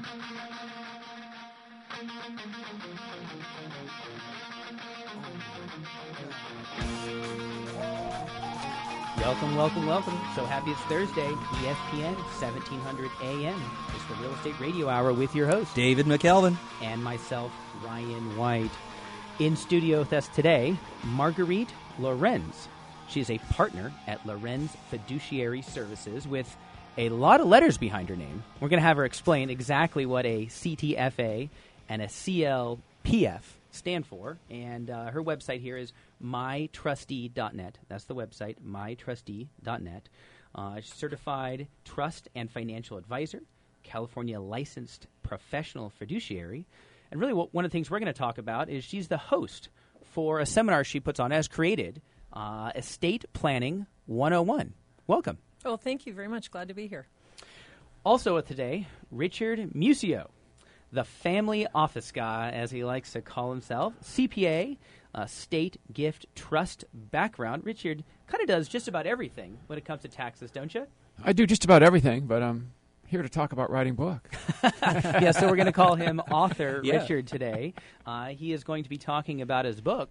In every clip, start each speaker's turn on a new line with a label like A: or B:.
A: Welcome, welcome, welcome. So happy it's Thursday. ESPN, 1700 AM. It's the Real Estate Radio Hour with your host,
B: David McKelvin.
A: And myself, Ryan White. In studio with us today, Marguerite Lorenz. She is a partner at Lorenz Fiduciary Services with a lot of letters behind her name. We're going to have her explain exactly what a CTFA and a CLPF stand for. And her website here is mytrustee.net. That's the website, mytrustee.net. She's certified trust and financial advisor, California licensed professional fiduciary. And really one of the things we're going to talk about is she's the host for a seminar she puts on, as created, Estate Planning 101. Welcome.
C: Oh, thank you very much. Glad to be here.
A: Also with today, Richard Musio, the family office guy, as he likes to call himself, CPA, state gift trust background. Richard kind of does just about everything when it comes to taxes, don't you?
D: I do just about everything, but I'm here to talk about writing book.
A: Yeah, so we're going to call him author Richard today. He is going to be talking about his book,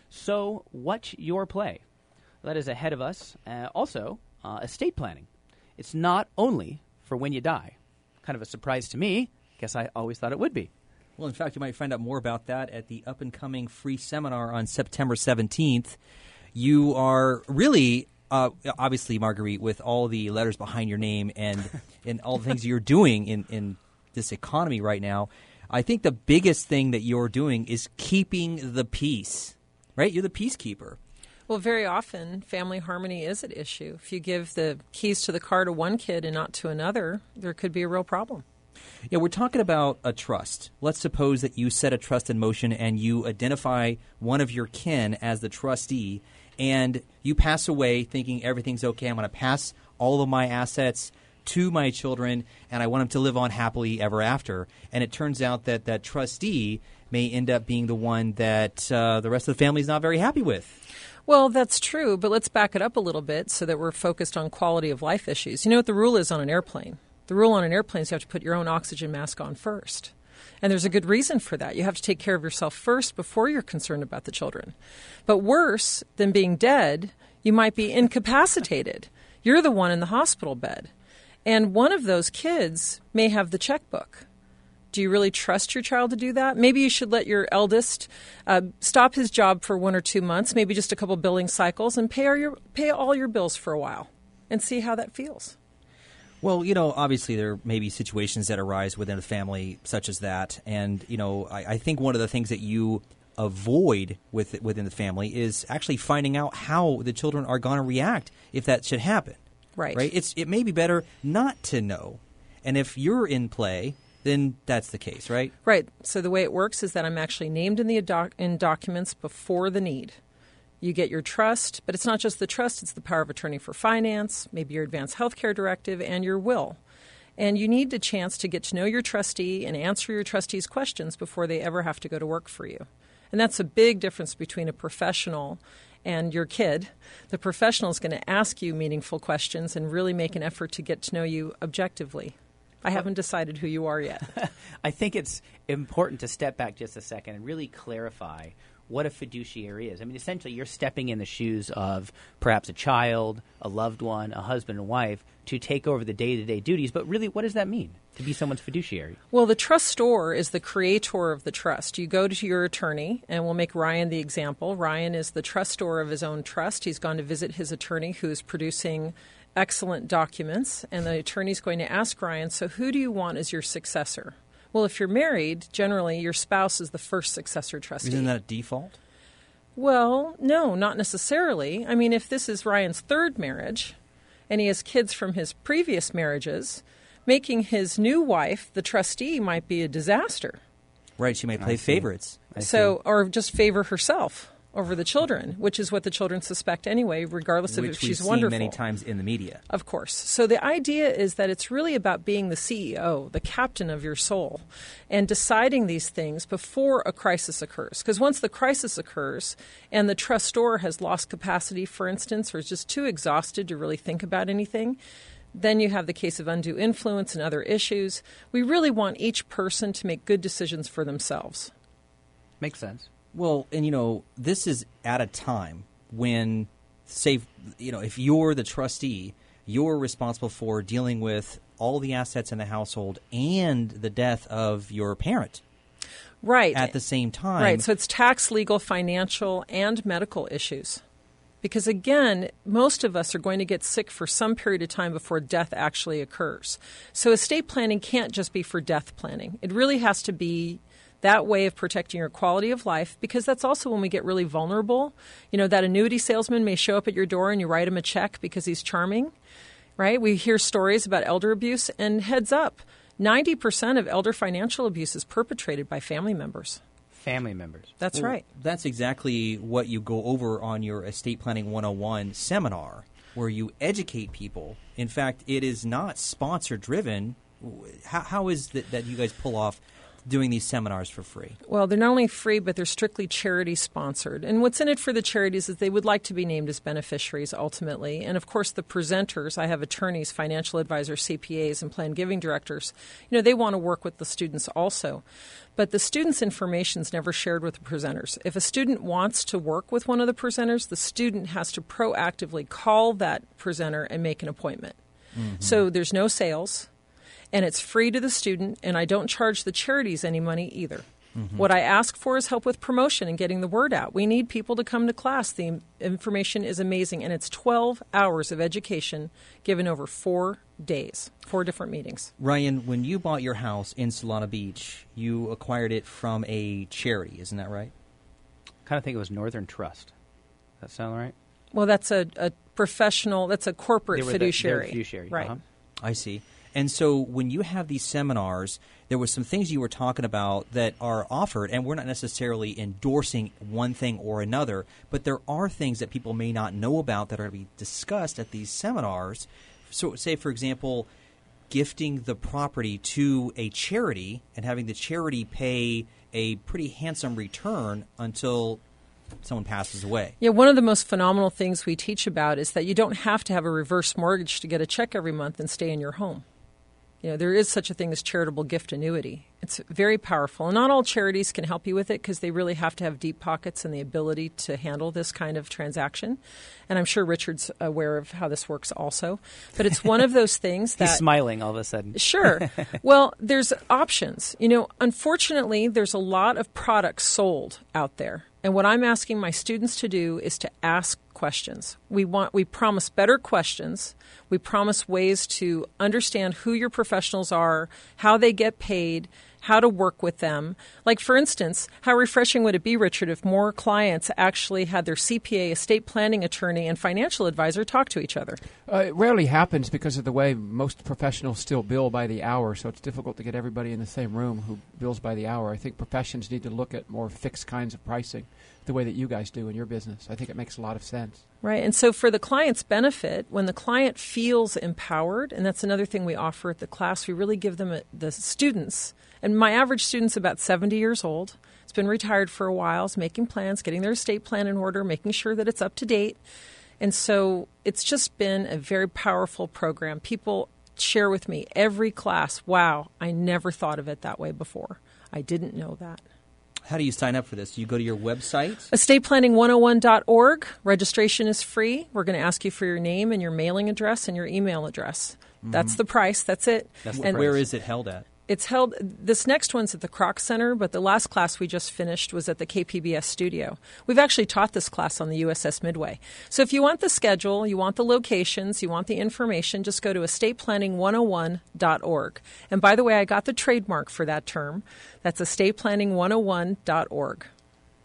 A: So What's Your Play? That is ahead of us. Also, estate planning. It's not only for when you die. Kind of a surprise to me. Guess I always thought it would be.
B: Well, in fact, you might find out more about that at the up-and-coming free seminar on September 17th. You are really, obviously, Marguerite, with all the letters behind your name and all the things you're doing in this economy right now, I think the biggest thing that you're doing is keeping the peace, right? You're the peacekeeper.
C: Well, very often, family harmony is at issue. If you give the keys to the car to one kid and not to another, there could be a real problem.
B: Yeah, we're talking about a trust. Let's suppose that you set a trust in motion and you identify one of your kin as the trustee, and you pass away thinking everything's okay. I'm going to pass all of my assets to my children, and I want them to live on happily ever after. And it turns out that that trustee may end up being the one that the rest of the family is not very happy with.
C: Well, that's true, but let's back it up a little bit so that we're focused on quality of life issues. You know what the rule is on an airplane? The rule on an airplane is you have to put your own oxygen mask on first. And there's a good reason for that. You have to take care of yourself first before you're concerned about the children. But worse than being dead, you might be incapacitated. You're the one in the hospital bed. And one of those kids may have the checkbook. Do you really trust your child to do that? Maybe you should let your eldest stop his job for 1 or 2 months, maybe just a couple billing cycles, and pay all your bills for a while and see how that feels.
B: Well, obviously there may be situations that arise within a family such as that. And, I think one of the things that you avoid within the family is actually finding out how the children are going to react if that should happen.
C: Right.
B: It may be better not to know. And if you're in play, then that's the case, right?
C: Right. So the way it works is that I'm actually named in the in documents before the need. You get your trust, but it's not just the trust, it's the power of attorney for finance, maybe your advanced health care directive, and your will. And you need the chance to get to know your trustee and answer your trustee's questions before they ever have to go to work for you. And that's a big difference between a professional and your kid. The professional is going to ask you meaningful questions and really make an effort to get to know you objectively. I haven't decided who you are yet.
A: I think it's important to step back just a second and really clarify what a fiduciary is. I mean, essentially, you're stepping in the shoes of perhaps a child, a loved one, a husband and wife to take over the day-to-day duties. But really, what does that mean, to be someone's fiduciary?
C: Well, the trustor is the creator of the trust. You go to your attorney, and we'll make Ryan the example. Ryan is the trustor of his own trust. He's gone to visit his attorney, who's producing excellent documents, and the attorney's going to ask Ryan, so who do you want as your successor? Well, if you're married, generally your spouse is the first successor trustee.
B: Isn't that a default?
C: Well, no, not necessarily. I mean, if this is Ryan's third marriage and he has kids from his previous marriages, making his new wife the trustee might be a disaster.
B: Right, she may play favorites.
C: Or just favor herself over the children, which is what the children suspect anyway, regardless of if she's wonderful.
B: Which we've seen many times in the media.
C: Of course. So the idea is that it's really about being the CEO, the captain of your soul, and deciding these things before a crisis occurs. Because once the crisis occurs and the trustor has lost capacity, for instance, or is just too exhausted to really think about anything, Then you have the case of undue influence and other issues. We really want each person to make good decisions for themselves.
A: Makes sense.
B: Well, and this is at a time when, say, if you're the trustee, you're responsible for dealing with all the assets in the household and the death of your parent.
C: Right.
B: At the same time.
C: Right. So it's tax, legal, financial, and medical issues. Because, again, most of us are going to get sick for some period of time before death actually occurs. So estate planning can't just be for death planning. It really has to be that way of protecting your quality of life, because that's also when we get really vulnerable. That annuity salesman may show up at your door and you write him a check because he's charming, right? We hear stories about elder abuse, and heads up, 90% of elder financial abuse is perpetrated by family members.
A: Family members.
C: That's right.
B: That's exactly what you go over on your Estate Planning 101 seminar, where you educate people. In fact, it is not sponsor-driven. How is it that you guys pull off doing these seminars for free?
C: Well, they're not only free, but they're strictly charity-sponsored. And what's in it for the charities is they would like to be named as beneficiaries ultimately. And, of course, the presenters, I have attorneys, financial advisors, CPAs, and plan giving directors. They want to work with the students also. But the students' information is never shared with the presenters. If a student wants to work with one of the presenters, the student has to proactively call that presenter and make an appointment. Mm-hmm. So there's no sales. And it's free to the student, and I don't charge the charities any money either. Mm-hmm. What I ask for is help with promotion and getting the word out. We need people to come to class. The information is amazing, and it's 12 hours of education given over 4 days, 4 different meetings.
B: Ryan, when you bought your house in Solana Beach, you acquired it from a charity, isn't that right?
A: I kind of think it was Northern Trust. Does that sound right?
C: Well, that's a professional, that's a corporate fiduciary.
A: Fiduciary.
C: Right.
B: Uh-huh. I see. And so when you have these seminars, there were some things you were talking about that are offered, and we're not necessarily endorsing one thing or another, but there are things that people may not know about that are going to be discussed at these seminars. So say, for example, gifting the property to a charity and having the charity pay a pretty handsome return until someone passes away.
C: Yeah, one of the most phenomenal things we teach about is that you don't have to have a reverse mortgage to get a check every month and stay in your home. There is such a thing as charitable gift annuity. It's very powerful. And not all charities can help you with it because they really have to have deep pockets and the ability to handle this kind of transaction. And I'm sure Richard's aware of how this works also. But it's one of those things that...
A: He's smiling all of a sudden.
C: Sure. Well, there's options. Unfortunately, there's a lot of products sold out there. And what I'm asking my students to do is to ask questions. We promise better questions. We promise ways to understand who your professionals are, how they get paid, how to work with them. Like, for instance, how refreshing would it be, Richard, if more clients actually had their CPA, estate planning attorney, and financial advisor talk to each other?
D: It rarely happens because of the way most professionals still bill by the hour, so it's difficult to get everybody in the same room who bills by the hour. I think professions need to look at more fixed kinds of pricing, the way that you guys do in your business. I think it makes a lot of sense.
C: Right. And so for the client's benefit, when the client feels empowered, and that's another thing we offer at the class, we really give them the students. And my average student's about 70 years old. It's been retired for a while. Is making plans, getting their estate plan in order, making sure that it's up to date. And so it's just been a very powerful program. People share with me every class, wow, I never thought of it that way before. I didn't know that.
B: How do you sign up for this? Do you go to your website?
C: EstatePlanning101.org. Registration is free. We're going to ask you for your name and your mailing address and your email address. Mm-hmm. That's the price. That's it.
B: Where is it held at?
C: It's held, this next one's at the Kroc Center, but the last class we just finished was at the KPBS studio. We've actually taught this class on the USS Midway. So if you want the schedule, you want the locations, you want the information, just go to estateplanning101.org. And by the way, I got the trademark for that term. That's estateplanning101.org.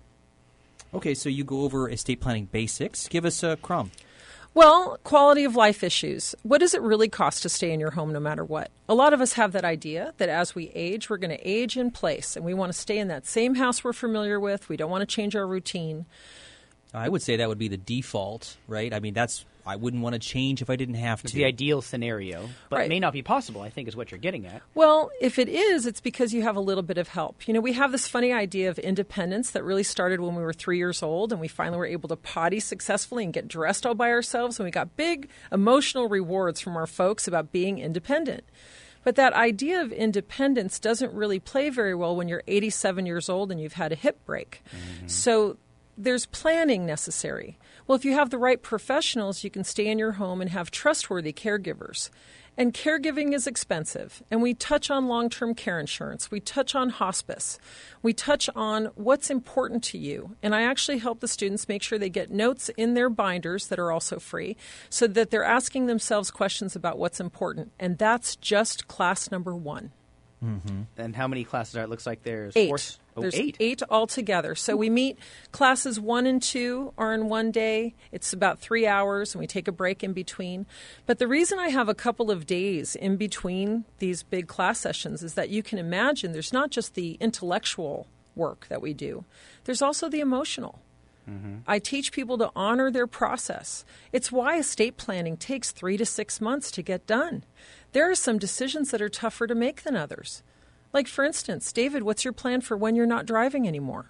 B: Okay, so you go over estate planning basics. Give us a crumb.
C: Well, quality of life issues. What does it really cost to stay in your home no matter what? A lot of us have that idea that as we age, we're going to age in place, and we want to stay in that same house we're familiar with. We don't want to change our routine.
B: I would say that would be the default, right? I mean, that's I wouldn't want to change if I didn't have
A: It's
B: to.
A: the ideal scenario, but
C: Right.
A: it may not be possible, I think is what you're getting at.
C: Well, if it is, it's because you have a little bit of help. You know, we have this funny idea of independence that really started when we were 3 years old, and we finally were able to potty successfully and get dressed all by ourselves, and we got big emotional rewards from our folks about being independent. But that idea of independence doesn't really play very well when you're 87 years old and you've had a hip break. So there's planning necessary. Well, if you have the right professionals, you can stay in your home and have trustworthy caregivers. And caregiving is expensive. And we touch on long-term care insurance. We touch on hospice. We touch on what's important to you. And I actually help the students make sure they get notes in their binders that are also free so that they're asking themselves questions about what's important. And that's just class number 1.
A: And how many classes are it? Looks like there's
C: 8.
A: four. Oh,
C: There's
A: 8.
C: 8 altogether. So we meet classes 1 and 2 are in one day. It's about 3 hours, and we take a break in between. But the reason I have a couple of days in between these big class sessions is that you can imagine there's not just the intellectual work that we do. There's also the emotional. I teach people to honor their process. It's why estate planning takes 3 to 6 months to get done. There are some decisions that are tougher to make than others. Like, for instance, David, what's your plan for when you're not driving anymore?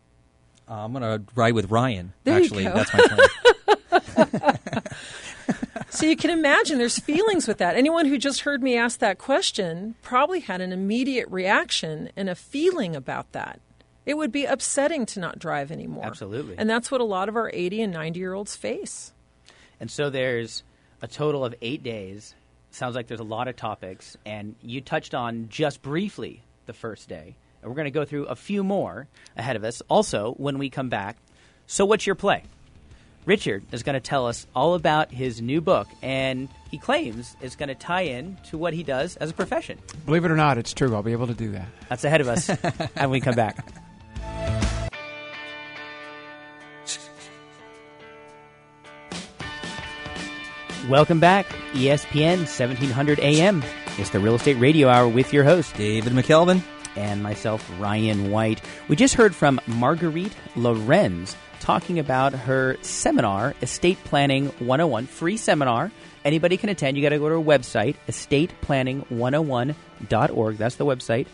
B: I'm going to ride with Ryan.
C: There you
B: Actually,
C: go.
B: that's my plan.
C: So you can imagine there's feelings with that. Anyone who just heard me ask that question probably had an immediate reaction and a feeling about that. It would be upsetting to not drive anymore.
A: Absolutely.
C: And that's what a lot of our 80 and 90-year-olds face.
A: And so there's a total of 8 days. Sounds like there's a lot of topics, and you touched on just briefly the first day. And we're going to go through a few more ahead of us. Also, when we come back, so what's your play? Richard is going to tell us all about his new book, and he claims it's going to tie in to what he does as a profession.
D: Believe it or not, it's true. I'll be able to do that.
A: That's ahead of us, and we come back. Welcome back, ESPN 1700 AM. It's the Real Estate Radio Hour with your host,
B: David McKelvin.
A: and myself, Ryan White. We just heard from Marguerite Lorenz talking about her seminar, Estate Planning 101, free seminar. Anybody can attend. You got to go to her website, estateplanning101.org. That's the website,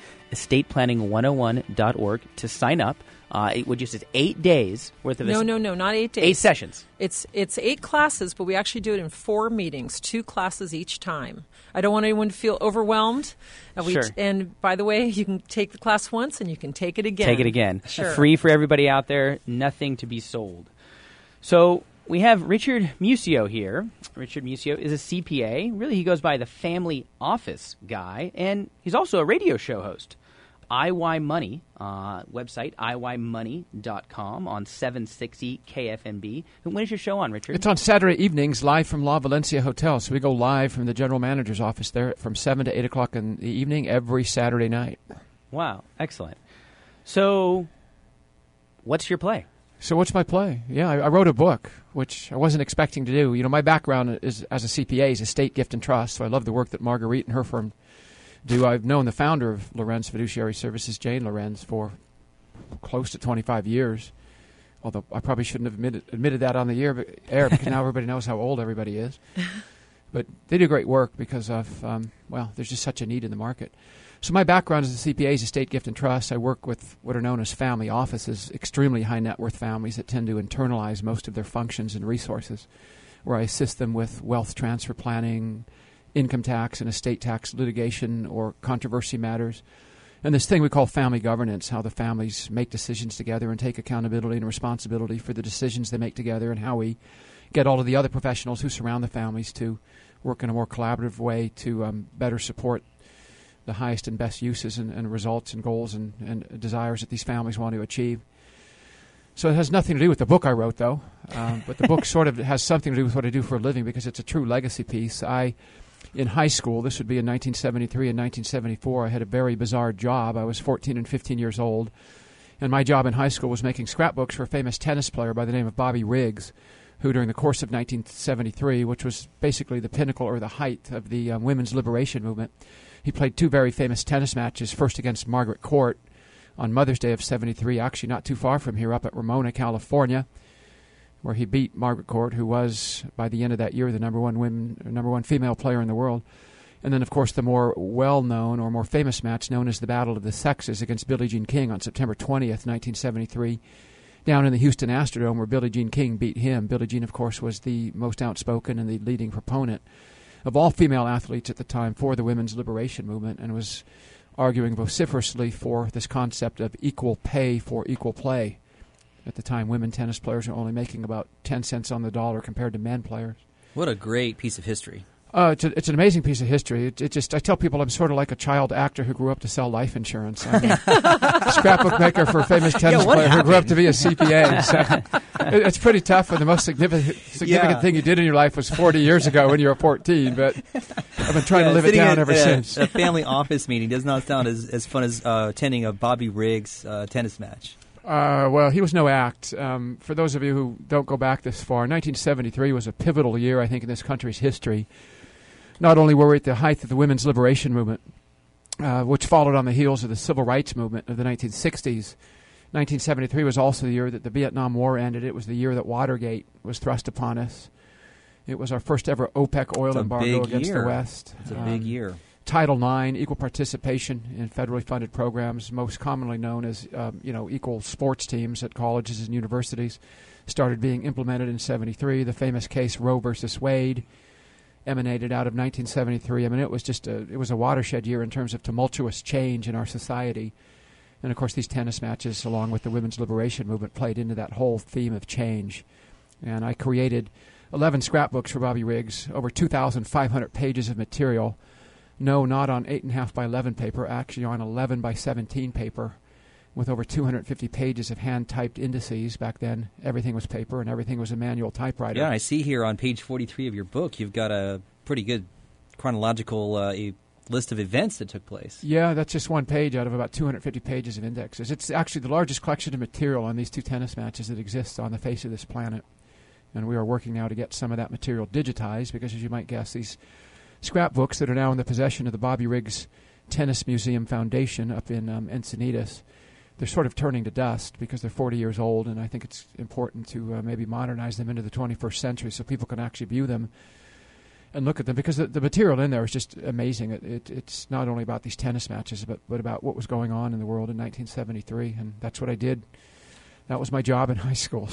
A: estateplanning101.org, to sign up. It would just is 8 days worth of
C: No, not 8 days.
A: 8 sessions.
C: It's 8 classes, but we actually do it in 4 meetings, 2 classes each time. I don't want anyone to feel overwhelmed.
A: Sure.
C: And by the way, you can take the class once and you can take it again.
A: Take it again.
C: Sure.
A: Free for everybody out there. Nothing to be sold. So we have Richard Musio here. Richard Musio is a CPA. Really, he goes by the family office guy, and he's also a radio show host. IY Money, website, iymoney.com on 760 KFMB. And when is your show on, Richard?
D: It's on Saturday evenings, live from La Valencia Hotel. So we go live from the general manager's office there from 7 to 8 o'clock in the evening every Saturday night.
A: Wow, excellent. So what's your play?
D: So what's my play? Yeah, I wrote a book, which I wasn't expecting to do. You know, my background is as a CPA is estate, gift, and trust, so I love the work that Marguerite and her firm do. I've known the founder of Lorenz Fiduciary Services, Jane Lorenz, for close to 25 years, although I probably shouldn't have admitted that on the air because now everybody knows how old everybody is. But they do great work because of, there's just such a need in the market. So my background as a CPA is estate, gift, and trust. I work with what are known as family offices, extremely high net worth families that tend to internalize most of their functions and resources, where I assist them with wealth transfer planning, income tax and estate tax litigation or controversy matters, and this thing we call family governance, how the families make decisions together and take accountability and responsibility for the decisions they make together, and how we get all of the other professionals who surround the families to work in a more collaborative way to better support the highest and best uses and results and goals and desires that these families want to achieve. So it has nothing to do with the book I wrote, though, but the book sort of has something to do with what I do for a living because it's a true legacy piece. In high school, this would be in 1973 and 1974, I had a very bizarre job. I was 14 and 15 years old, and my job in high school was making scrapbooks for a famous tennis player by the name of Bobby Riggs, who during the course of 1973, which was basically the pinnacle or the height of the women's liberation movement, he played 2 very famous tennis matches, first against Margaret Court on Mother's Day of 73, actually not too far from here, up at Ramona, California, where he beat Margaret Court, who was, by the end of that year, the number one female player in the world. And then, of course, the more well-known or more famous match known as the Battle of the Sexes against Billie Jean King on September 20th, 1973, down in the Houston Astrodome, where Billie Jean King beat him. Billie Jean, of course, was the most outspoken and the leading proponent of all female athletes at the time for the women's liberation movement, and was arguing vociferously for this concept of equal pay for equal play. At the time, women tennis players were only making about 10 cents on the dollar compared to men players.
B: What a great piece of history.
D: It's an amazing piece of history. I tell people I'm sort of like a child actor who grew up to sell life insurance. I'm a scrapbook maker for a famous tennis player who grew up to be a CPA. So it's pretty tough, and the most significant thing you did in your life was 40 years ago when you were 14, but I've been trying to live it down ever since.
B: A family office meeting does not sound as fun as attending a Bobby Riggs tennis match.
D: Well, he was no act. For those of you who don't go back this far, 1973 was a pivotal year, I think, in this country's history. Not only were we at the height of the women's liberation movement, which followed on the heels of the civil rights movement of the 1960s, 1973 was also the year that the Vietnam War ended. It was the year that Watergate was thrust upon us. It was our first ever OPEC oil embargo against the West.
B: It's a big year.
D: Title IX, equal participation in federally funded programs, most commonly known as equal sports teams at colleges and universities, started being implemented in 73. The famous case Roe versus Wade emanated out of 1973. I mean, it was a watershed year in terms of tumultuous change in our society. And, of course, these tennis matches, along with the women's liberation movement, played into that whole theme of change. And I created 11 scrapbooks for Bobby Riggs, over 2,500 pages of material. No, not on 8.5 by 11 paper, actually on 11 by 17 paper, with over 250 pages of hand-typed indices. Back then, everything was paper and everything was a manual typewriter.
B: Yeah, I see here on page 43 of your book, you've got a pretty good chronological list of events that took place.
D: Yeah, that's just one page out of about 250 pages of indexes. It's actually the largest collection of material on these two tennis matches that exists on the face of this planet. And we are working now to get some of that material digitized because, as you might guess, these scrapbooks that are now in the possession of the Bobby Riggs Tennis Museum Foundation up in Encinitas, they're sort of turning to dust because they're 40 years old, and I think it's important to maybe modernize them into the 21st century so people can actually view them and look at them, because the material in there is just amazing. It's not only about these tennis matches, but about what was going on in the world in 1973, and that's what I did. That was my job in high school.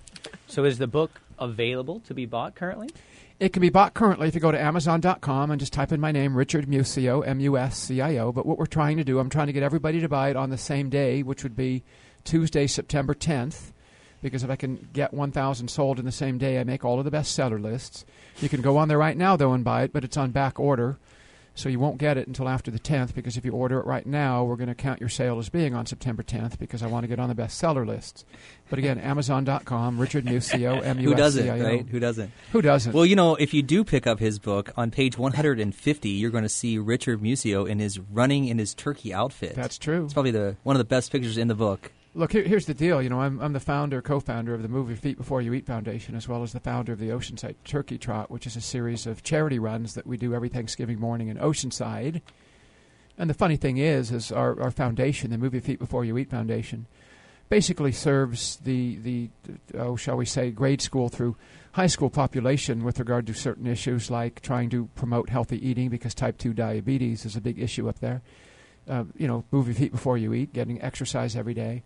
D: So
A: is the book available to be bought currently?
D: It can be bought currently if you go to Amazon.com and just type in my name, Richard Muscio, M-U-S-C-I-O. But what we're trying to do, I'm trying to get everybody to buy it on the same day, which would be Tuesday, September 10th, because if I can get 1,000 sold in the same day, I make all of the bestseller lists. You can go on there right now, though, and buy it, but it's on back order, so you won't get it until after the 10th, because if you order it right now, we're going to count your sale as being on September 10th, because I want to get on the bestseller lists. But again, Amazon.com, Richard Muscio, M-U-S-C-I-O.
B: Who doesn't, right? Who doesn't?
D: Who doesn't?
B: Well, if you do pick up his book, on page 150, you're going to see Richard Muscio running in his turkey outfit.
D: That's true.
B: It's probably one of the best pictures in the book.
D: Look, here's the deal. I'm the co-founder of the Move Your Feet Before You Eat Foundation, as well as the founder of the Oceanside Turkey Trot, which is a series of charity runs that we do every Thanksgiving morning in Oceanside. And the funny thing is our foundation, the Move Your Feet Before You Eat Foundation, basically serves the shall we say, grade school through high school population with regard to certain issues like trying to promote healthy eating, because type 2 diabetes is a big issue up there. Move your feet before you eat, getting exercise every day.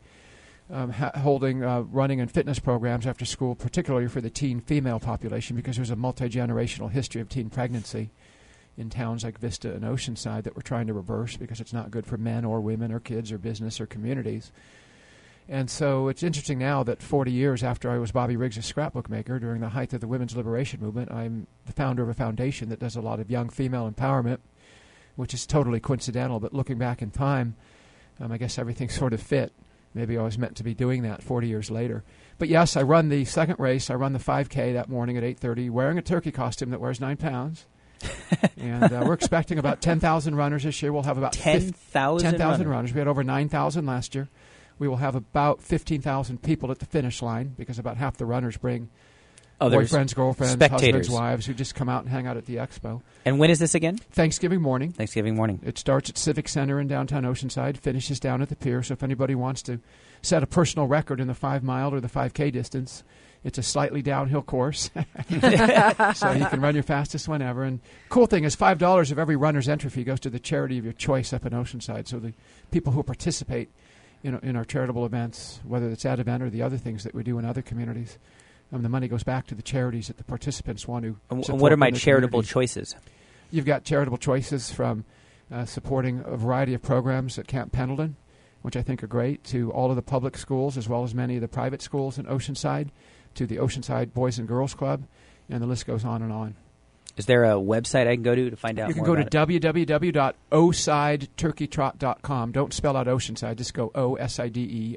D: Holding running and fitness programs after school, particularly for the teen female population, because there's a multi-generational history of teen pregnancy in towns like Vista and Oceanside that we're trying to reverse, because it's not good for men or women or kids or business or communities. And so it's interesting now that 40 years after I was Bobby Riggs' scrapbook maker during the height of the women's liberation movement, I'm the founder of a foundation that does a lot of young female empowerment, which is totally coincidental. But looking back in time, I guess everything sort of fit. Maybe I was meant to be doing that 40 years later. But yes, I run the second race. I run the 5K that morning at 8:30, wearing a turkey costume that weighs 9 pounds. And we're expecting about 10,000 runners this year. We'll have about
A: 10,000
D: runners. We had over 9,000 last year. We will have about 15,000 people at the finish line, because about half the runners bring
A: Others,
D: boyfriends, girlfriends,
A: spectators.
D: husbands, wives who just come out and hang out at the expo.
A: And when is this again?
D: Thanksgiving morning.
A: Thanksgiving morning.
D: It starts at Civic Center in downtown Oceanside, finishes down at the pier. So if anybody wants to set a personal record in the 5-mile or the 5K distance, it's a slightly downhill course. So you can run your fastest whenever. And cool thing is $5 of every runner's entry fee goes to the charity of your choice up in Oceanside. So the people who participate in our charitable events, whether it's that event or the other things that we do in other communities, the money goes back to the charities that the participants want to support.
A: And what are my
D: in the
A: charitable
D: community.
A: choices?
D: You've got charitable choices from supporting a variety of programs at Camp Pendleton, which I think are great, to all of the public schools as well as many of the private schools in Oceanside, to the Oceanside Boys and Girls Club, and the list goes on and on.
A: Is there a website I can go to find out
D: You can
A: more
D: go to
A: about it?
D: www.osideturkeytrot.com. Don't spell out Oceanside, just go O-S-I-D-E,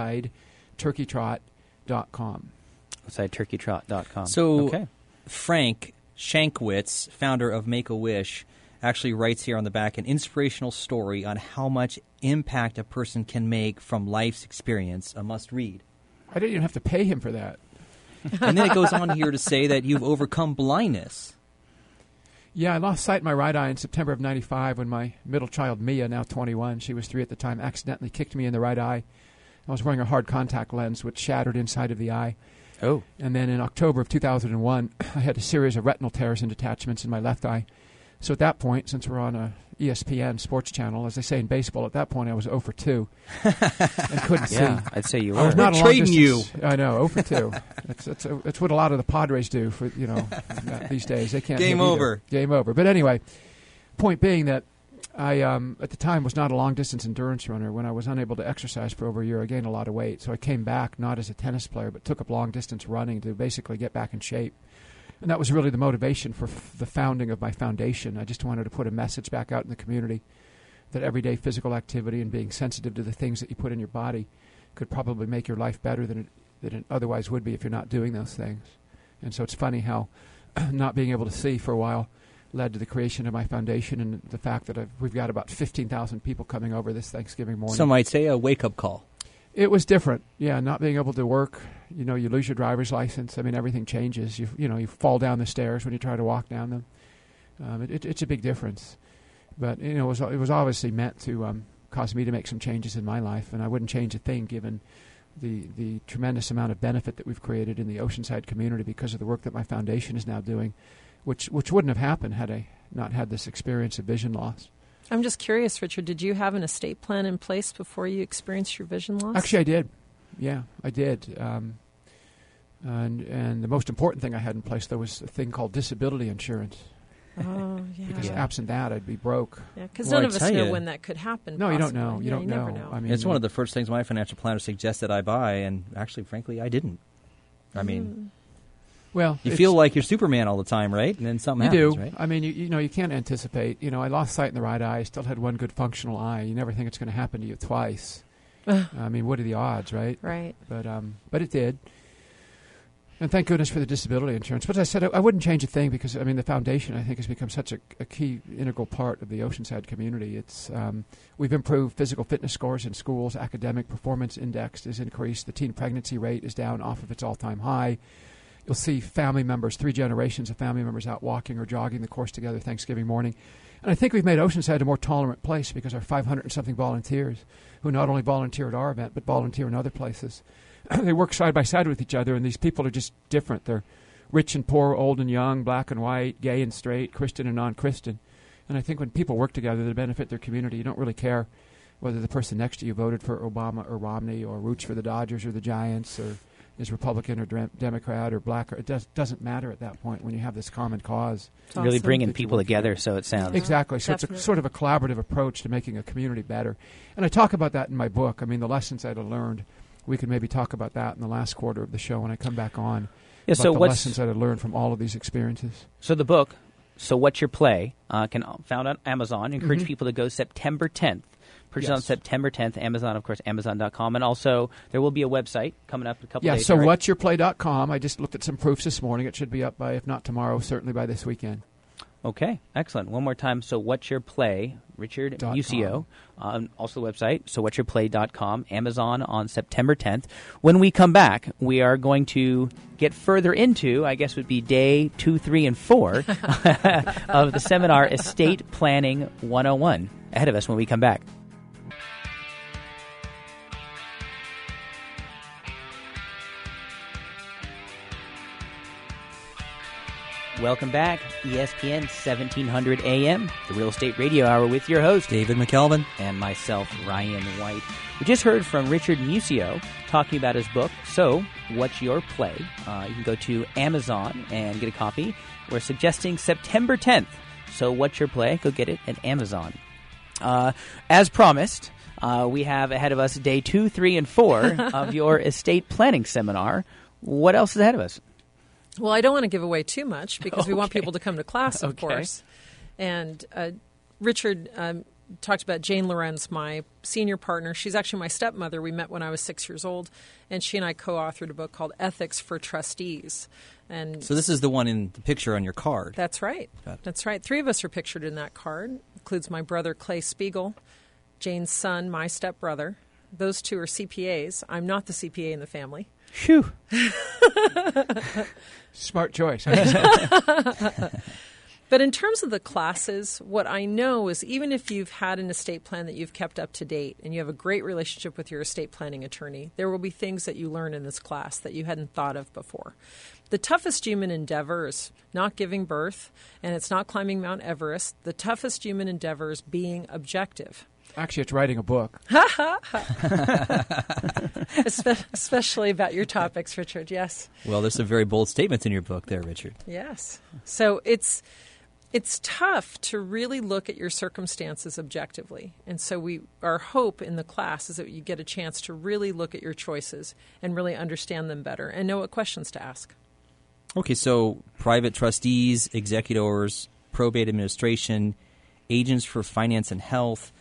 D: osideturkeytrot.com.
A: OsideTurkeyTrot.com.
B: So
A: okay.
B: Frank Shankwitz, founder of Make-A-Wish, actually writes here on the back an inspirational story on how much impact a person can make from life's experience, a must-read.
D: I didn't even have to pay him for that.
B: And then it goes on here to say that you've overcome blindness.
D: Yeah, I lost sight in my right eye in September of 95 when my middle child, Mia, now 21, she was 3 at the time, accidentally kicked me in the right eye. I was wearing a hard contact lens, which shattered inside of the eye.
A: Oh.
D: And then in October of 2001, I had a series of retinal tears and detachments in my left eye. So at that point, since we're on a ESPN sports channel, as they say in baseball, at that point I was 0 for 2 and couldn't
A: Yeah,
D: see.
A: I'd say you
D: I was
A: were.
D: not a long
B: trading
D: distance. I know, 0 for 2. That's what a lot of the Padres do for these days. They can't
B: Game
D: hit either.
B: over.
D: Game over. But anyway, point being that I at the time was not a long distance endurance runner. When I was unable to exercise for over a year, I gained a lot of weight. So I came back not as a tennis player, but took up long distance running to basically get back in shape. And that was really the motivation for the founding of my foundation. I just wanted to put a message back out in the community that everyday physical activity and being sensitive to the things that you put in your body could probably make your life better than it otherwise would be if you're not doing those things. And so it's funny how not being able to see for a while led to the creation of my foundation and the fact that we've got about 15,000 people coming over this Thanksgiving morning.
B: Some might say a wake-up call.
D: It was different. Yeah, not being able to work. You lose your driver's license. I mean, everything changes. You fall down the stairs when you try to walk down them. It's a big difference. But it was obviously meant to cause me to make some changes in my life, and I wouldn't change a thing given the tremendous amount of benefit that we've created in the Oceanside community because of the work that my foundation is now doing, which wouldn't have happened had I not had this experience of vision loss.
C: I'm just curious, Richard, did you have an estate plan in place before you experienced your vision loss?
D: Actually, I did. Yeah, I did. And the most important thing I had in place, though, was a thing called disability insurance.
C: Oh, yeah.
D: Because absent that, I'd be broke.
C: Yeah, because
B: Well,
C: none
B: I
C: of us
B: tell
C: know
B: you-
C: when that could happen.
D: No, you don't
C: possibly.
D: know. You
C: Yeah,
D: don't
C: never
D: know.
C: know.
D: I mean,
B: It's one of the first things my financial planner suggested I buy, and actually, frankly, I didn't. I mean,
D: well,
B: you
D: it's-
B: feel like you're Superman all the time, right? And then something
D: you
B: happens,
D: do.
B: right?
D: I mean, you can't anticipate. I lost sight in the right eye. I still had one good functional eye. You never think it's going to happen to you twice. I mean, what are the odds, right?
C: Right.
D: But it did. And thank goodness for the disability insurance. But as I said, I wouldn't change a thing because, I mean, the foundation, I think, has become such a key, integral part of the Oceanside community. It's we've improved physical fitness scores in schools. Academic performance index has increased. The teen pregnancy rate is down off of its all-time high. You'll see family members, 3 generations of family members out walking or jogging the course together Thanksgiving morning. And I think we've made Oceanside a more tolerant place because our 500 and something volunteers who not only volunteer at our event but volunteer in other places. They work side by side with each other, and these people are just different. They're rich and poor, old and young, black and white, gay and straight, Christian and non-Christian. And I think when people work together to benefit their community, you don't really care whether the person next to you voted for Obama or Romney or roots for the Dodgers or the Giants or is Republican or Democrat or black. It doesn't matter at that point when you have this common cause.
C: It's
A: Really
C: awesome.
A: bringing
D: That you
A: people
D: work
A: together,
D: together.
A: so it sounds.
D: Exactly. So
C: Definitely.
D: it's a sort of a collaborative approach to making a community better. And I talk about that in my book. I mean, the lessons I'd learned. We could maybe talk about that in the last quarter of the show when I come back on.
A: Yeah,
D: About
A: so
D: the
A: what's
D: lessons that I learned from all of these experiences.
A: so the book? So what's your play? Can found on Amazon. Encourage people to go September 10th. Purchase on
D: Yes.
A: September 10th. Amazon, of course, Amazon.com, and also there will be a website coming up in a couple
D: Yeah,
A: days.
D: so
A: right?
D: what'syourplay.com. I just looked at some proofs this morning. It should be up by, if not tomorrow, certainly by this weekend.
A: Okay, excellent. One more time. So What's Your Play, Richard Musio. Also the website, sowhat'syourplay.com, Amazon on September 10th. When we come back, we are going to get further into, I guess would be day 2, 3, and 4 of the seminar Estate Planning 101 ahead of us when we come back. Welcome back, ESPN 1700 AM, the Real Estate Radio Hour with your host,
B: David McKelvin.
A: And myself, Ryan White. We just heard from Richard Musio talking about his book, So What's Your Play? You can go to Amazon and get a copy. We're suggesting September 10th. So What's Your Play? Go get it at Amazon. As promised, we have ahead of us day 2, 3, and 4 of your estate planning seminar. What else is ahead of us?
C: Well, I don't want to give away too much because we want people to come to class, of course. And Richard talked about Jane Lorenz, my senior partner. She's actually my stepmother. We met when I was 6 years old, and she and I co-authored a book called Ethics for Trustees. And
B: so this is the one in the picture on your card.
C: That's right. That's right. 3 of us are pictured in that card. Includes my brother, Clay Spiegel, Jane's son, my stepbrother. Those 2 are CPAs. I'm not the CPA in the family.
A: Phew.
D: Smart choice.
C: But in terms of the classes, what I know is even if you've had an estate plan that you've kept up to date and you have a great relationship with your estate planning attorney, there will be things that you learn in this class that you hadn't thought of before. The toughest human endeavor is not giving birth, and it's not climbing Mount Everest. The toughest human endeavor is being objective.
D: Actually, it's writing a book.
C: Especially about your topics, Richard, yes.
B: Well, there's some very bold statements in your book there, Richard.
C: Yes. So it's tough to really look at your circumstances objectively. And so our hope in the class is that you get a chance to really look at your choices and really understand them better and know what questions to ask.
B: Okay, so private trustees, executors, probate administration, agents for finance and health,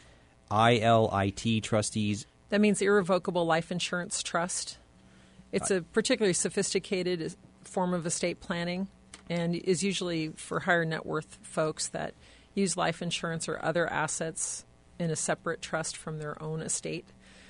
B: ILIT trustees.
C: That means irrevocable life insurance trust. It's a particularly sophisticated form of estate planning and is usually for higher net worth folks that use life insurance or other assets in a separate trust from their own estate.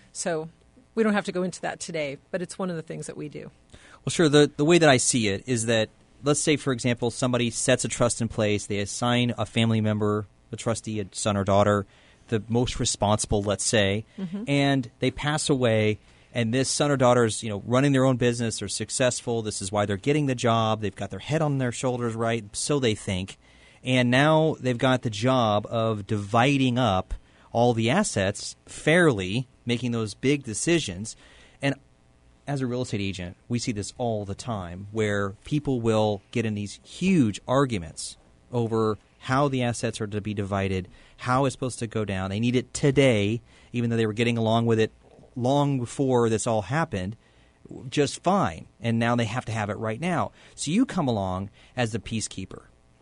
C: So we don't have to go into that today, but it's one of the things that we do.
B: Well, sure. The way that I see it is that, let's say, for example, somebody sets a trust in place. They assign a family member, a trustee, a son or daughter, the most responsible, let's say, and they pass away, and this son or daughter's, running their own business, they're successful, this is why they're getting the job, they've got their head on their shoulders right, so they think, and now they've got the job of dividing up all the assets fairly, making those big decisions. And as a real estate agent, we see this all the time, where people will get in these huge arguments over how the assets are to be divided, how it's supposed to go down. They need it today, even though they were getting along with it long before this all happened, just fine. And now they have to have it right now. So you come along as the peacekeeper.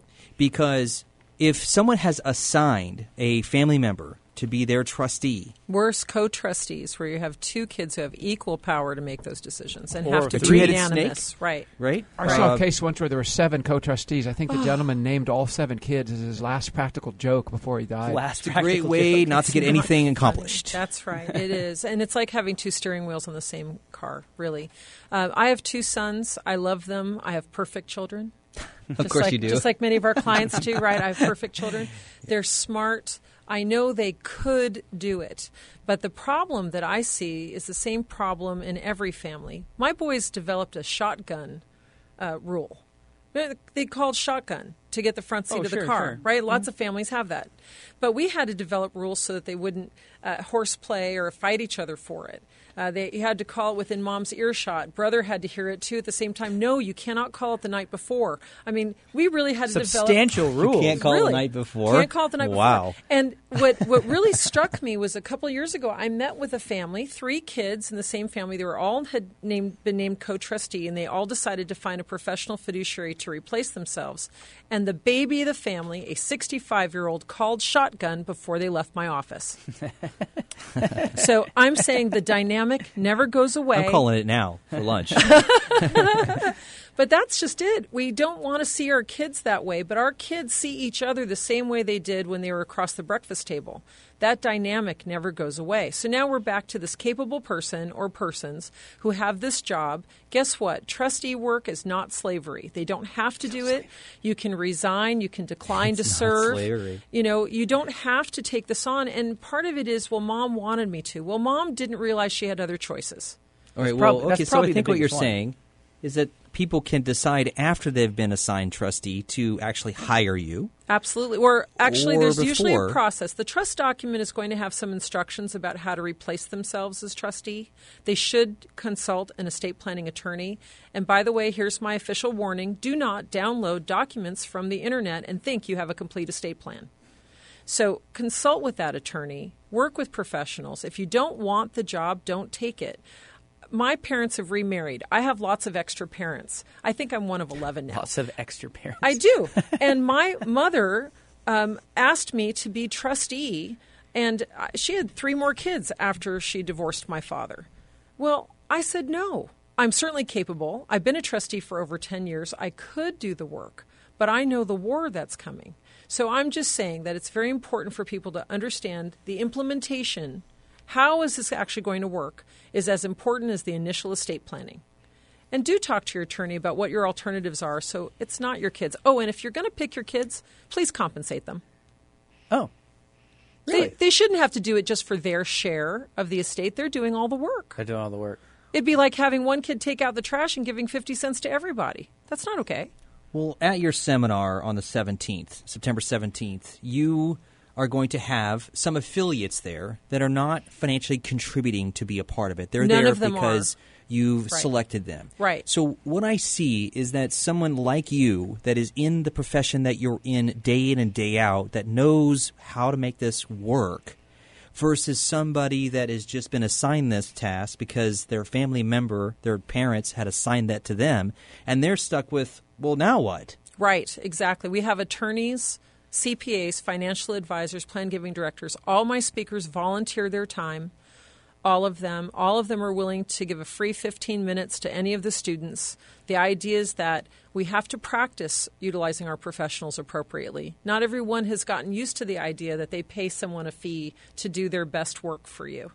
B: Because if someone has assigned a family member to be their trustee.
C: Worse, co-trustees, where you have 2 kids who have equal power to make those decisions and
B: or
C: have to
B: the
C: be
B: two-headed
C: unanimous.
B: snake.
C: Right.
D: I saw a case once where there were 7 co-trustees. I think the gentleman named all 7 kids as his last practical joke before he died.
B: It's a great way not to get anything accomplished.
C: That's right. It is. And it's like having 2 steering wheels on the same car, really. I have 2 sons. I love them. I have perfect children.
B: Of course you do.
C: Just like many of our clients do, right? I have perfect children. They're smart. I know they could do it. But the problem that I see is the same problem in every family. My boys developed a shotgun rule. They called shotgun to get the front seat of the car, right? Lots of families have that. But we had to develop rules so that they wouldn't horseplay or fight each other for it. You had to call it within mom's earshot. Brother had to hear it, too, at the same time. No, you cannot call it the night before. I mean, we really had to develop
A: substantial rules.
B: You can't call it the night before?
C: Can't call it the night before.
B: Wow.
C: And what really struck me was a couple of years ago, I met with a family, 3 kids in the same family. They were all had been named co-trustee, and they all decided to find a professional fiduciary to replace themselves. And the baby of the family, a 65-year-old, called shotgun before they left my office. So I'm saying the dynamic never goes away.
B: I'm calling it now for lunch.
C: But that's just it. We don't want to see our kids that way, but our kids see each other the same way they did when they were across the breakfast table. That dynamic never goes away. So now we're back to this capable person or persons who have this job. Guess what? Trustee work is not slavery. They don't have to do it. You can resign. You can decline to serve.
B: Slavery.
C: You know, you don't have to take this on. And part of it is, well, Mom wanted me to. Well, Mom didn't realize she had other choices.
B: All right.
A: prob-
B: Well,
A: that's
B: okay. So I
A: probably the
B: think what you're
A: biggest one.
B: saying is that people can decide after they've been assigned trustee to actually hire you.
C: Absolutely. Or actually,
B: Or
C: there's usually a
B: before.
C: process. The trust document is going to have some instructions about how to replace themselves as trustee. They should consult an estate planning attorney. And by the way, here's my official warning. Do not download documents from the internet and think you have a complete estate plan. So consult with that attorney. Work with professionals. If you don't want the job, don't take it. My parents have remarried. I have lots of extra parents. I think I'm one of 11 now.
A: Lots of extra parents.
C: I do. And my mother asked me to be trustee, and she had 3 more kids after she divorced my father. Well, I said no. I'm certainly capable. I've been a trustee for over 10 years. I could do the work, but I know the war that's coming. So I'm just saying that it's very important for people to understand the implementation. How is this actually going to work is as important as the initial estate planning. And do talk to your attorney about what your alternatives are so it's not your kids. Oh, and if you're going to pick your kids, please compensate them.
A: Oh, really?
C: They shouldn't have to do it just for their share of the estate. They're doing all the work.
A: They're doing all the work.
C: It'd be like having one kid take out the trash and giving 50 cents to everybody. That's not okay.
B: Well, at your seminar on the 17th, September 17th, you are going to have some affiliates there that are not financially contributing to be a part of it. They're
C: None
B: there
C: of them
B: because you've
C: Right.
B: selected them.
C: Right.
B: So what I see is that someone like you that is in the profession that you're in and day out, that knows how to make this work, versus somebody that has just been assigned this task because their family member, their parents had assigned that to them, and they're stuck with, well, now what?
C: Right, exactly. We have attorneys, CPAs, financial advisors, plan giving directors. All my speakers volunteer their time. All of them are willing to give a free 15 minutes to any of the students. The idea is that we have to practice utilizing our professionals appropriately. Not everyone has gotten used to the idea that they pay someone a fee to do their best work for you.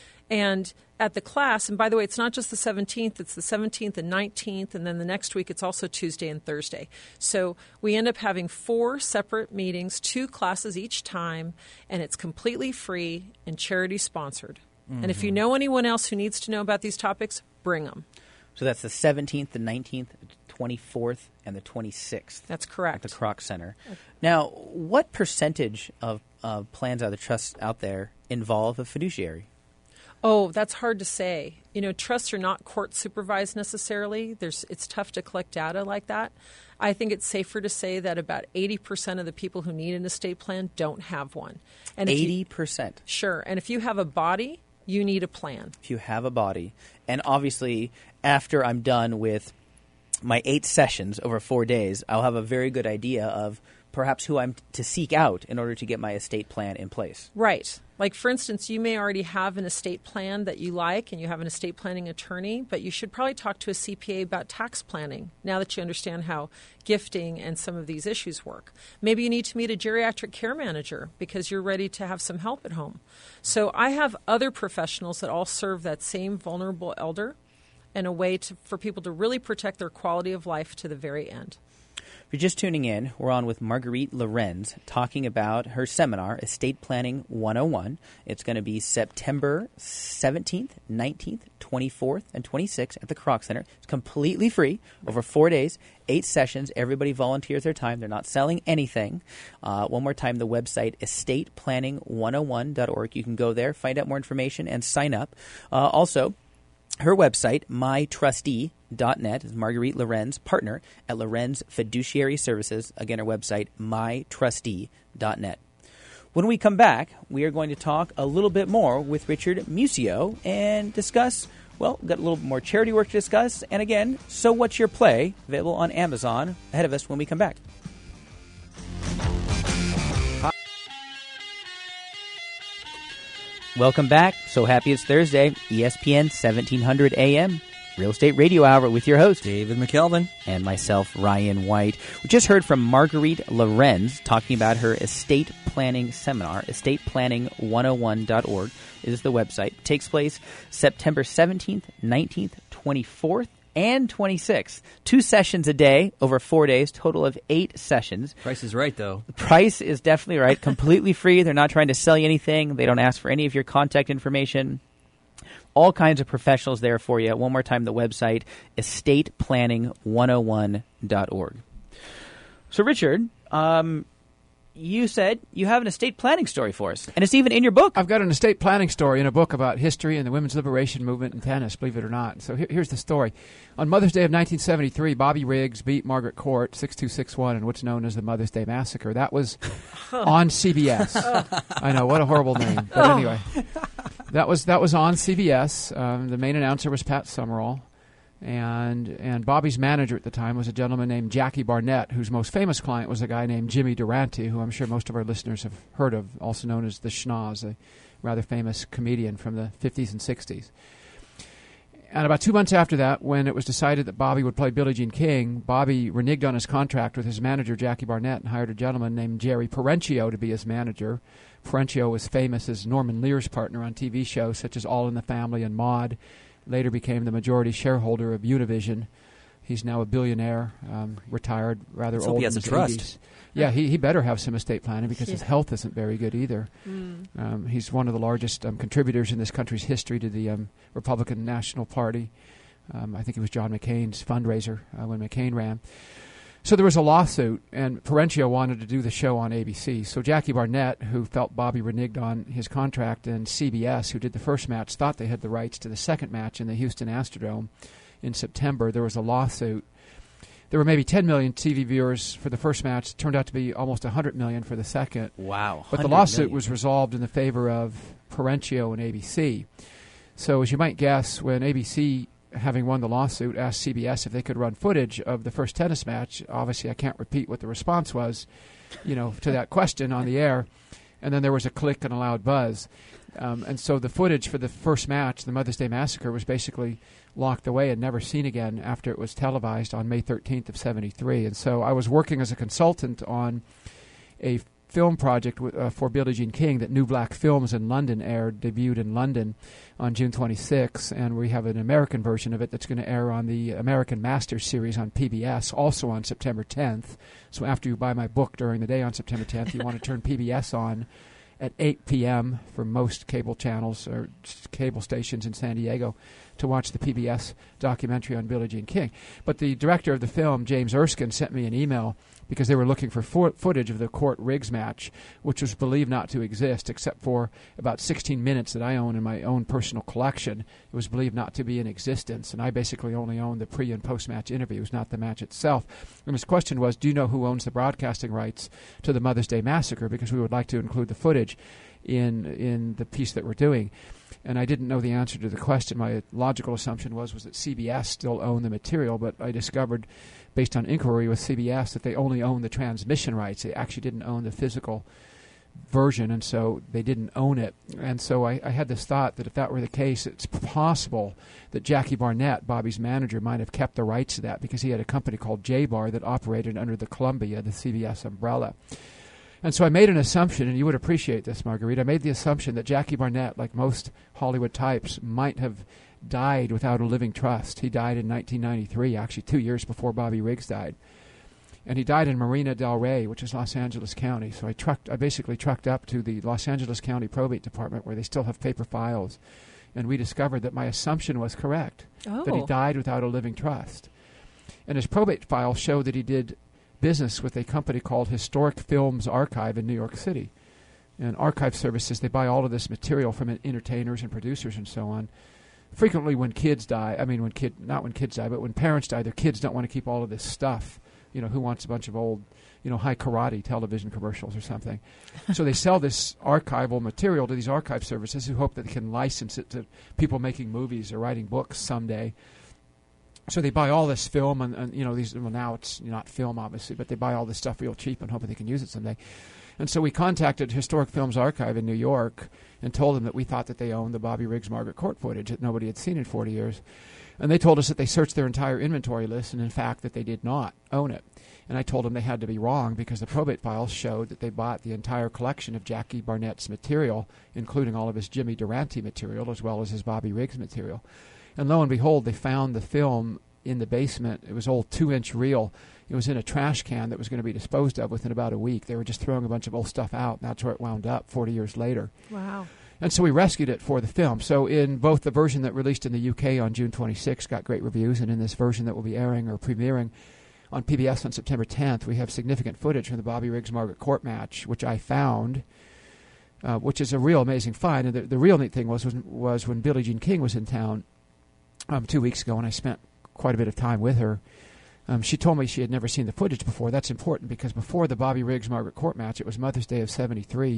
C: And at the class, and by the way, it's not just the 17th, it's the 17th and 19th, and then the next week it's also Tuesday and Thursday. So we end up having 4 separate meetings, 2 classes each time, and it's completely free and charity sponsored. And if you know anyone else who needs to know about these topics, bring them.
A: So that's the 17th, the 19th, the 24th, and the 26th.
C: That's
A: At
C: correct.
A: the Kroc Center. Now, what percentage of plans out of the trust out there involve a fiduciary?
C: Oh, that's hard to say. You know, trusts are not court supervised necessarily. It's tough to collect data like that. I think it's safer to say that about 80% of the people who need an estate plan don't have one. And if you-
A: 80%.
C: Sure. And if you have a body, you need a plan.
A: If you have a body. And obviously, after I'm done with my 8 sessions over 4 days, I'll have a very good idea of perhaps who I'm to seek out in order to get my estate plan in place.
C: Right. Like, for instance, you may already have an estate plan that you like and you have an estate planning attorney, but you should probably talk to a CPA about tax planning now that you understand how gifting and some of these issues work. Maybe you need to meet a geriatric care manager because you're ready to have some help at home. So I have other professionals that all serve that same vulnerable elder in a way for people to really protect their quality of life to the very end.
A: If you're just tuning in, we're on with Marguerite Lorenz talking about her seminar, Estate Planning 101. It's going to be September 17th, 19th, 24th, and 26th at the Kroc Center. It's completely free over 4 days, 8 sessions. Everybody volunteers their time. They're not selling anything. One more time, the website, estateplanning101.org. You can go there, find out more information, and sign up. Also, her website, mytrustee.net, is Marguerite Lorenz, partner at Lorenz Fiduciary Services. Again, her website, mytrustee.net. When we come back, we are going to talk a little bit more with Richard Musio and discuss, well, we've got a little more charity work to discuss. And again, So What's Your Play, available on Amazon, ahead of us when we come back. Welcome back. So happy it's Thursday. ESPN 1700 AM. Real Estate Radio Hour with your host,
B: David McKelvin.
A: and myself, Ryan White. We just heard from Marguerite Lorenz talking about her estate planning seminar. Estate-planning101.org is the website. It takes place September 17th, 19th, 24th, and 26th. 2 sessions a day over 4 days, total of 8 sessions.
B: Price is right, though.
A: The price is definitely right. Completely free. They're not trying to sell you anything. They don't ask for any of your contact information. All kinds of professionals there for you. One more time, the website, estateplanning101.org. So, Richard, you said you have an estate planning story for us, and it's even in your book.
D: I've got an estate planning story in a book about history and the women's liberation movement in tennis, believe it or not. So here's the story. On Mother's Day of 1973, Bobby Riggs beat Margaret Court 6-2, 6-1 in what's known as the Mother's Day Massacre. That was on CBS. I know, what a horrible name. But anyway, that was on CBS. The main announcer was Pat Summerall. And Bobby's manager at the time was a gentleman named Jackie Barnett, whose most famous client was a guy named Jimmy Durante, who I'm sure most of our listeners have heard of, also known as the Schnoz, a rather famous comedian from the 50s and 60s. And about 2 months after that, when it was decided that Bobby would play Billie Jean King, Bobby reneged on his contract with his manager, Jackie Barnett, and hired a gentleman named Jerry Perenchio to be his manager. Perenchio was famous as Norman Lear's partner on TV shows such as All in the Family and Maude. Later became the majority shareholder of Univision. He's now a billionaire, retired, rather
B: Let's
D: old.
B: hope he has
D: in
B: a
D: his
B: trust.
D: 80s. Yeah, he better have some estate planning because his health isn't very good either. He's one of the largest contributors in this country's history to the Republican National Party. I think it was John McCain's fundraiser when McCain ran. So there was a lawsuit, and Perenchio wanted to do the show on ABC. So Jackie Barnett, who felt Bobby reneged on his contract, and CBS, who did the first match, thought they had the rights to the second match in the Houston Astrodome in September. There was a lawsuit. There were maybe 10 million TV viewers for the first match. It turned out to be almost 100 million for the second.
A: Wow.
D: But the lawsuit was resolved in the favor of Perenchio and ABC. So as you might guess, when ABC, having won the lawsuit, asked CBS if they could run footage of the first tennis match. Obviously, I can't repeat what the response was, to that question on the air. And then there was a click and a loud buzz. And so the footage for the first match, the Mother's Day Massacre, was basically locked away and never seen again after it was televised on May 13th of 73. And so I was working as a consultant on a film project for Billie Jean King that New Black Films in London debuted in London on June 26, and we have an American version of it that's going to air on the American Masters series on PBS, also on September 10th. So after you buy my book during the day on September 10th, you want to turn PBS on at 8 p.m. for most cable channels or cable stations in San Diego to watch the PBS documentary on Billie Jean King. But the director of the film, James Erskine, sent me an email because they were looking for footage of the Court Riggs match, which was believed not to exist, except for about 16 minutes that I own in my own personal collection. It was believed not to be in existence, and I basically only own the pre- and post-match interviews, not the match itself. And his question was, do you know who owns the broadcasting rights to the Mother's Day Massacre? Because we would like to include the footage in the piece that we're doing. And I didn't know the answer to the question. My logical assumption was that CBS still owned the material, but I discovered, based on inquiry with CBS, that they only own the transmission rights. They actually didn't own the physical version, and so they didn't own it. And so I had this thought that if that were the case, it's possible that Jackie Barnett, Bobby's manager, might have kept the rights to that because he had a company called J-Bar that operated under the Columbia, the CBS umbrella. And so I made an assumption, and you would appreciate this, Marguerite. I made the assumption that Jackie Barnett, like most Hollywood types, might have died without a living trust. He died in 1993, actually 2 years before Bobby Riggs died. And he died in Marina del Rey, which is Los Angeles County. So I basically trucked up to the Los Angeles County Probate Department where they still have paper files. And we discovered that my assumption was correct, that he died without a living trust. And his probate files show that he did business with a company called Historic Films Archive in New York City. And archive services, they buy all of this material from entertainers and producers and so on. Frequently when kids die, not when kids die, but when parents die, their kids don't want to keep all of this stuff. Who wants a bunch of old, high karate television commercials or something? So they sell this archival material to these archive services who hope that they can license it to people making movies or writing books someday. So they buy all this film, and these. Well, now it's not film, obviously, but they buy all this stuff real cheap and hoping they can use it someday. And so we contacted Historic Films Archive in New York and told them that we thought that they owned the Bobby Riggs Margaret Court footage that nobody had seen in 40 years. And they told us that they searched their entire inventory list, and in fact that they did not own it. And I told them they had to be wrong because the probate files showed that they bought the entire collection of Jackie Barnett's material, including all of his Jimmy Durante material as well as his Bobby Riggs material. And lo and behold, they found the film in the basement. It was old 2-inch reel. It was in a trash can that was going to be disposed of within about a week. They were just throwing a bunch of old stuff out, and that's where it wound up 40 years later.
C: Wow.
D: And so we rescued it for the film. So in both the version that released in the UK on June 26th got great reviews, and in this version that will be airing or premiering on PBS on September 10th, we have significant footage from the Bobby Riggs-Margaret Court match, which I found, which is a real amazing find. And the real neat thing was when Billie Jean King was in town 2 weeks ago, and I spent quite a bit of time with her. She told me she had never seen the footage before. That's important because before the Bobby Riggs-Margaret Court match, it was Mother's Day of '73.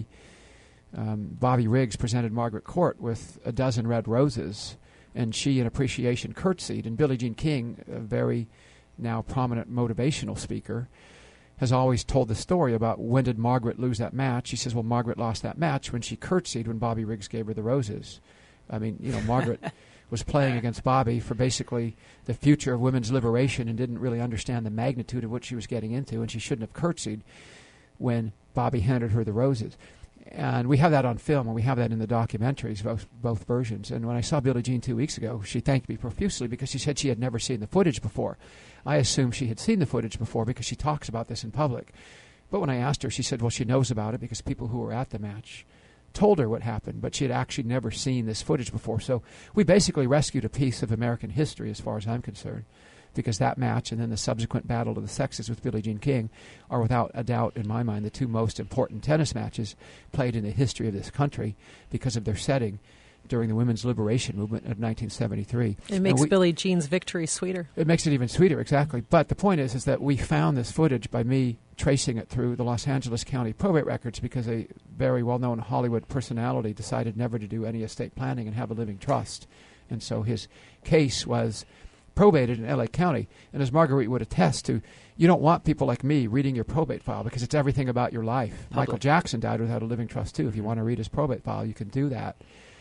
D: Bobby Riggs presented Margaret Court with a dozen red roses, and she, in appreciation, curtsied. And Billie Jean King, a very now prominent motivational speaker, has always told the story about when did Margaret lose that match. She says, well, Margaret lost that match when she curtsied when Bobby Riggs gave her the roses. I mean, Margaret was playing against Bobby for basically the future of women's liberation and didn't really understand the magnitude of what she was getting into, and she shouldn't have curtsied when Bobby handed her the roses. And we have that on film, and we have that in the documentaries, both versions. And when I saw Billie Jean 2 weeks ago, she thanked me profusely because she said she had never seen the footage before. I assumed she had seen the footage before because she talks about this in public. But when I asked her, she said, well, she knows about it because people who were at the match told her what happened, but she had actually never seen this footage before. So we basically rescued a piece of American history as far as I'm concerned, because that match and then the subsequent battle of the sexes with Billie Jean King are without a doubt, in my mind, the two most important tennis matches played in the history of this country because of their setting during the women's liberation movement of 1973.
C: It makes Billie Jean's victory sweeter.
D: It makes it even sweeter, exactly. But the point is that we found this footage by me tracing it through the Los Angeles County probate records because a very well-known Hollywood personality decided never to do any estate planning and have a living trust. And so his case was probated in L.A. County. And as Marguerite would attest to, you don't want people like me reading your probate file because it's everything about your life. Michael Jackson died without a living trust, too. If you want to read his probate file, you can do that.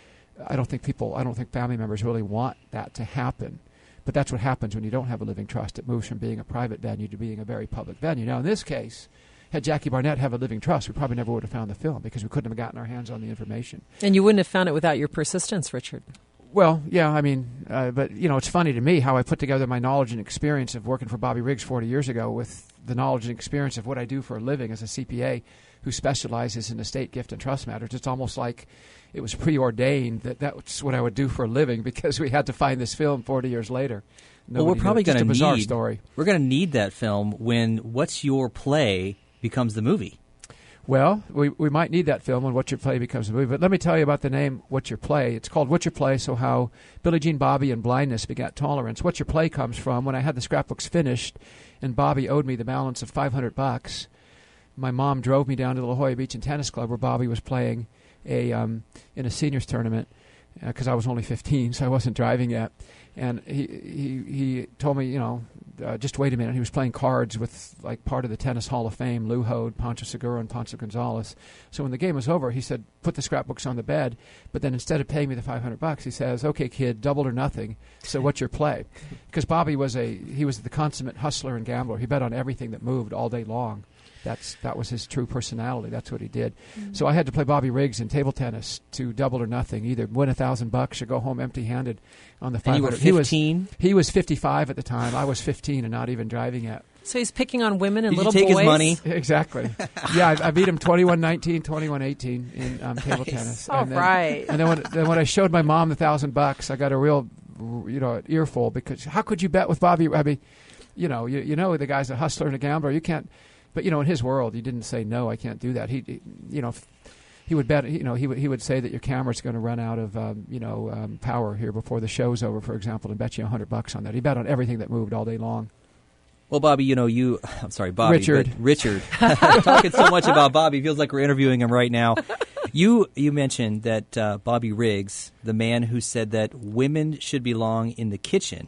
D: I don't think family members really want that to happen. But that's what happens when you don't have a living trust. It moves from being a private venue to being a very public venue. Now, in this case, had Jackie Barnett have a living trust, we probably never would have found the film because we couldn't have gotten our hands on the information.
C: And you wouldn't have found it without your persistence, Richard.
D: Well, yeah, I mean, but, it's funny to me how I put together my knowledge and experience of working for Bobby Riggs 40 years ago with the knowledge and experience of what I do for a living as a CPA who specializes in estate, gift, and trust matters. It's almost like it was preordained that that's what I would do for a living because we had to find this film 40 years later.
B: Well, we're probably going to
D: bizarre story.
B: We're going to need that film when What's Your Play becomes the movie.
D: Well, we might need that film when What's Your Play becomes a movie. But let me tell you about the name What's Your Play. It's called What's Your Play, so how Billie Jean Bobby and blindness begat tolerance. What's Your Play comes from when I had the scrapbooks finished and Bobby owed me the balance of $500. My mom drove me down to the La Jolla Beach and Tennis Club where Bobby was playing in a seniors tournament because I was only 15, so I wasn't driving yet. And he told me, just wait a minute. He was playing cards with like part of the Tennis Hall of Fame, Lou Hode, Pancho Segura, and Ponce Gonzalez. So when the game was over, he said, put the scrapbooks on the bed. But then instead of paying me the $500, he says, okay, kid, double or nothing. So what's your play? Because Bobby was the consummate hustler and gambler. He bet on everything that moved all day long. That was his true personality. That's what he did. Mm-hmm. So I had to play Bobby Riggs in table tennis to double or nothing, either win $1,000 or go home empty-handed on the 500.
B: And you were 15?
D: He was 55 at the time. I was 15 and not even driving yet.
C: So he's picking on women and little boys?
B: Did you take his money?
D: Exactly. Yeah, I beat him 21-19, 21-18 in table
C: nice.
D: tennis.
C: All right.
D: And then when I showed my mom the $1,000, I got a real, earful because how could you bet with Bobby? I mean, you know the guy's a hustler and a gambler. You can't. But in his world, he didn't say no. I can't do that. He would bet. He would say that your camera's going to run out of power here before the show's over, for example, and bet you $100 on that. He bet on everything that moved all day long.
B: Well, Bobby, I'm sorry, Bobby.
D: Richard.
B: But Richard. Talking so much about Bobby, feels like we're interviewing him right now. You mentioned that Bobby Riggs, the man who said that women should belong in the kitchen,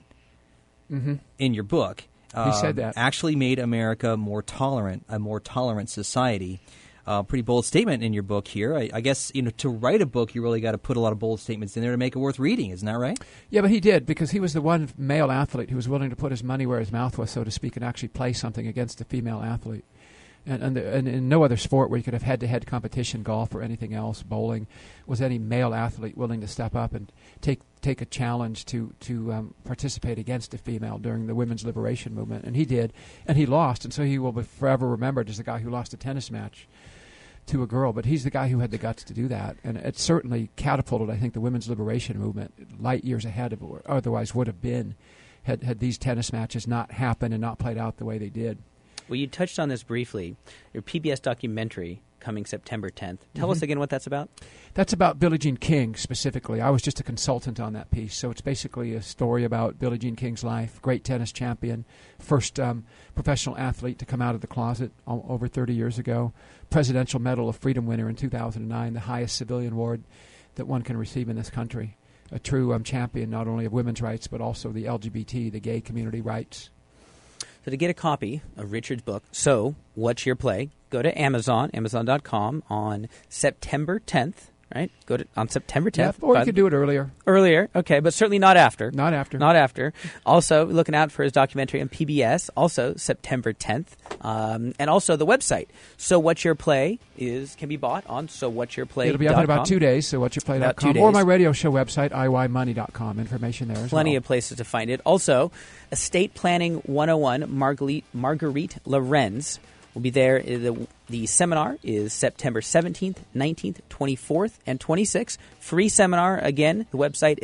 B: in your book.
D: He said that.
B: Actually made America a more tolerant society. pretty bold statement in your book here. I guess, to write a book, you really got to put a lot of bold statements in there to make it worth reading. Isn't that right?
D: Yeah, but he did, because he was the one male athlete who was willing to put his money where his mouth was, so to speak, and actually play something against a female athlete. And in no other sport where you could have head-to-head competition, golf or anything else, bowling, was any male athlete willing to step up and take a challenge to participate against a female during the women's liberation movement. And he did, and he lost, and so he will be forever remembered as the guy who lost a tennis match to a girl. But he's the guy who had the guts to do that, and it certainly catapulted, I think, the women's liberation movement light years ahead of what otherwise would have been had these tennis matches not happened and not played out the way they did.
A: Well, you touched on this briefly. Your PBS documentary coming September 10th. Tell us again what that's about.
D: That's about Billie Jean King specifically. I was just a consultant on that piece. So it's basically a story about Billie Jean King's life, great tennis champion, first professional athlete to come out of the closet over 30 years ago, Presidential Medal of Freedom winner in 2009, the highest civilian award that one can receive in this country. A true champion not only of women's rights but also the LGBT, the gay community rights.
A: So to get a copy of Richard's book, So What's Your Play, go to Amazon, Amazon.com on September 10th, right? Go to on September 10th.
D: Yeah, or you could do it earlier.
A: Earlier, okay, but certainly not after.
D: Not after.
A: Not after. Also, looking out for his documentary on PBS, also September 10th. And also the website, So What's Your Play, can be bought on SoWhat'sYourPlay.com.
D: It'll be up in about 2 days, SoWhat'sYourPlay.com. Or my radio show website, IYMoney.com. Information there as well.
A: Plenty of places to find it. Also, Estate Planning 101, Marguerite Lorenz will be there. The seminar is September 17th, 19th, 24th, and 26th. Free seminar. Again, the website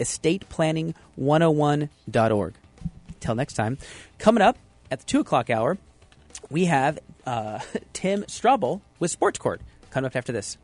A: estateplanning101.org. Till next time. Coming up at the 2 o'clock hour, we have Tim Strobel with Sports Court. Coming up after this.